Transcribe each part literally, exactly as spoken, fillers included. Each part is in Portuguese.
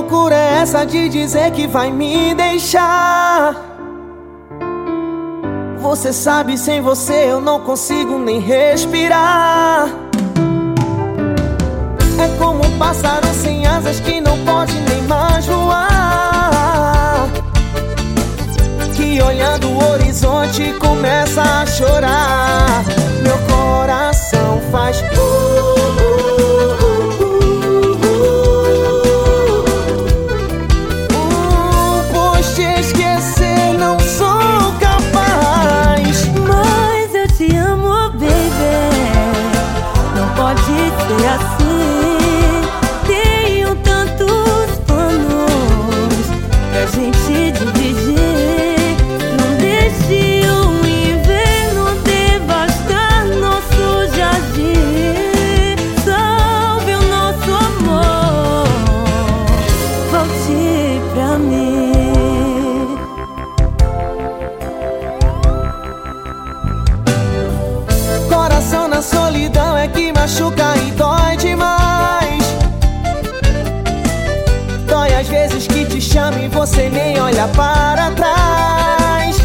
loucura é essa de dizer que vai me deixar? Você sabe, sem você eu não consigo nem respirar. É como um pássaro sem asas que não pode nem mais voar, que olhando o horizonte começa a chorar. Meu coração faz uh, uh, uh, uh, uh, pois te esquecer não sou capaz. Mas eu te amo, baby, não pode ser assim. Tenho tantos planos pra gente dividir. Não deixe o inverno devastar nosso jardim. Salve o nosso amor, volte pra mim. Coração na solidão é que machuca e dói demais. Dói às vezes que te chamo e você nem olha para trás.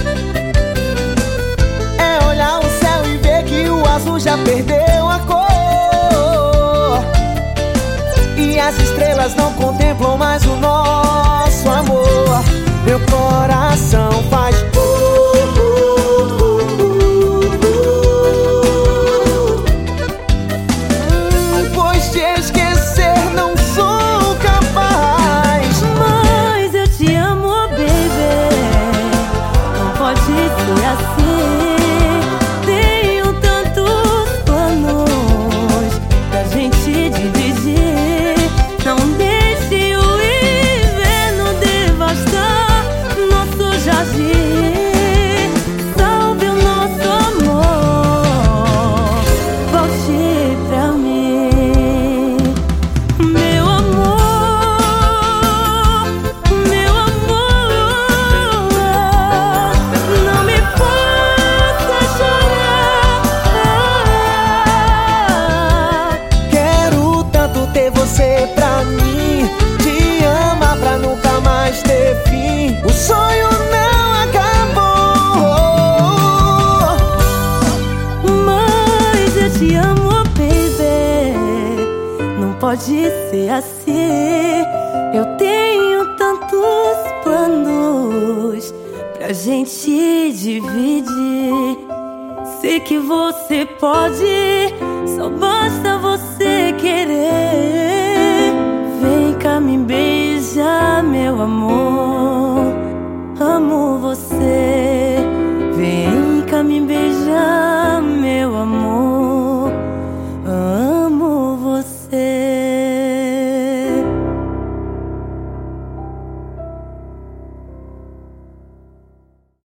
É olhar o céu e ver que o azul já perdeu a cor, e as estrelas não contemplam mais o nosso amor. Meu coração faz uh, uh, uh, uh, uh. Hum, pois te esquecer não sou capaz. Mas eu te amo, baby, não pode ser assim. Tenho tantos planos pra gente dividir. Não deixe o inverno devastar nosso jardim. Salve o nosso amor, volte pra mim. Meu amor, meu amor, não me faça chorar. Quero tanto ter você pra mim, te amar pra nunca mais ter fim. O sonho não acabou. Mas eu te amo, baby, não pode ser assim. Eu tenho tantos planos pra gente dividir. Sei que você pode, só basta você querer. Vem cá, me beija, meu amor.